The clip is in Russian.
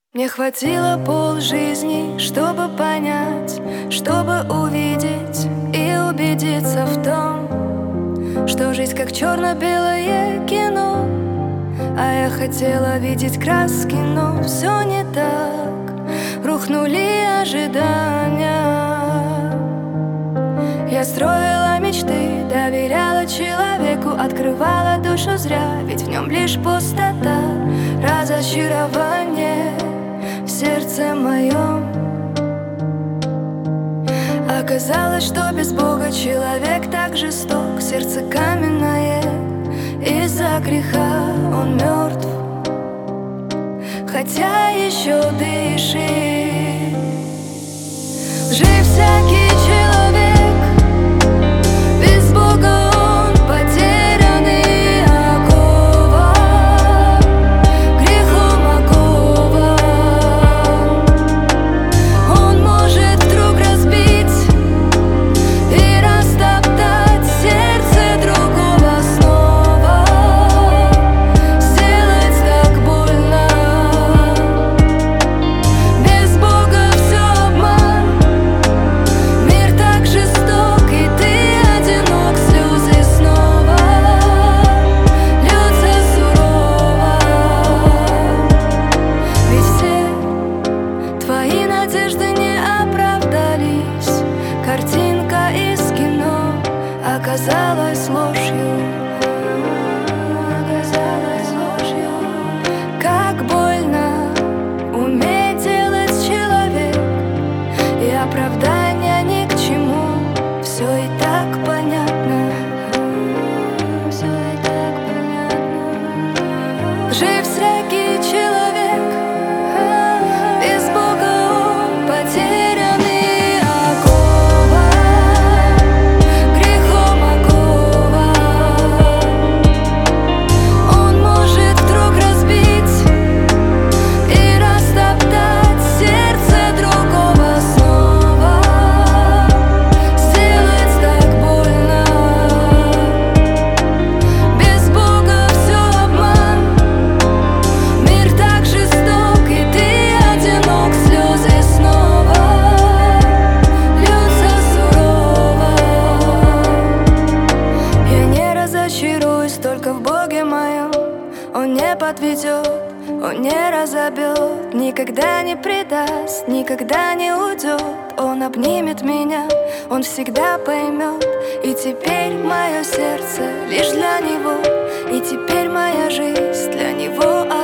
Мне хватило полжизни, чтобы понять, чтобы увидеть и убедиться в том, что жизнь как черно-белое кино. А я хотела видеть краски, но все не так. Рухнули ожидания. Я строила мечты, доверяла человеку, открывала душу зря, ведь в нем лишь пустота, разочарование в сердце моем. Оказалось, что без Бога человек так жесток, сердце каменное, из-за греха он мертв, хотя еще дышит. Жив всякий человек, без Бога он потерянный, окован, грехом окован. Он может вдруг разбить и растоптать сердце другого снова, сделать так больно. Без Бога все обман, мир так жесток, и ты одинок, слезы снова льются сурово. Ведь все твои надежды не оправдались, картинка из кино оказалась ложью. Оказалась ложью. Как больно уметь делать человек, и оправдания ни к чему. Все и так понятно. Все и так понятно. Жив всякий человек, без Бога он потерянный, окован, грехом окован. Он может вдруг разбить и растоптать сердце другого снова, сделать так больно. Без Бога все обман, мир так жесток, и ты одинок, слезы снова льются сурово. Я не разочаруюсь только в Боге моем. Он не подведет, он не разобьет, никогда не предаст, никогда не уйдет. Он обнимет меня, он всегда поймет. И теперь мое сердце лишь для него, и теперь моя жизнь для него.